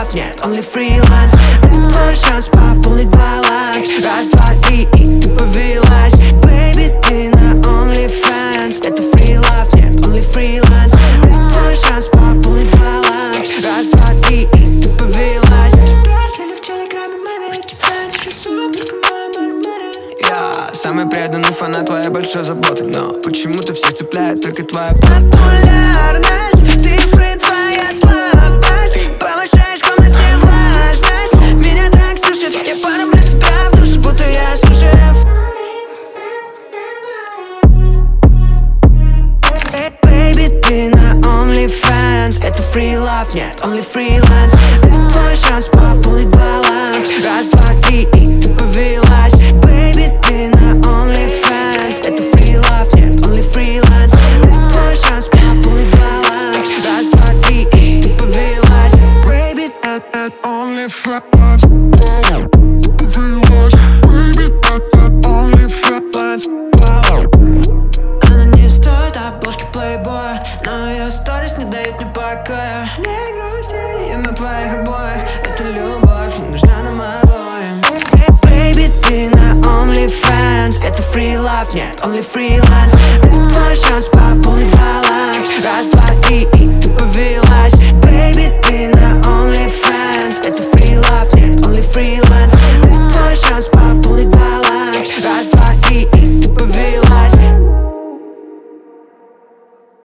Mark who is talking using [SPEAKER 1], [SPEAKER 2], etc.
[SPEAKER 1] love, нет, only freelance. Это твой шанс пополнить баланс. Раз, два, три, и ты повелась. Baby, ты на OnlyFans. Это free love, нет, only freelance. Это твой шанс пополнить баланс. Раз, два, три, и ты повелась. Слили в телеграме, маме, тебя интересует только моя money. Я самый преданный фанат твоей большой заботы, но почему-то всех цепляет только твоя популярность. Цифры твоя слабость. Повышаешь в комнате влажность. Меня так сушит, я полюблю тебя в душу, будто я сушеф. Baby, ты на OnlyFans. Это free love, нет, only freelance. Это твой шанс пополнить баланс. Раз, два, три, и ты повелась. Baby, ты на OnlyFans. Это free love, нет, only freelance. Это твой шанс пополнить баланс. Раз, два, три, и ты повелась. Baby, это OnlyFans. Она не стоит обложки плейбоя, но ее сторис не дают мне покоя. Не грусти, я на твоих обоях. Это любовь, не нужна нам обоим. Baby, ты на OnlyFans. Это free love, нет, only freelance. Это твой шанс пополнить баланс. Раз, два, три, и ты повелась.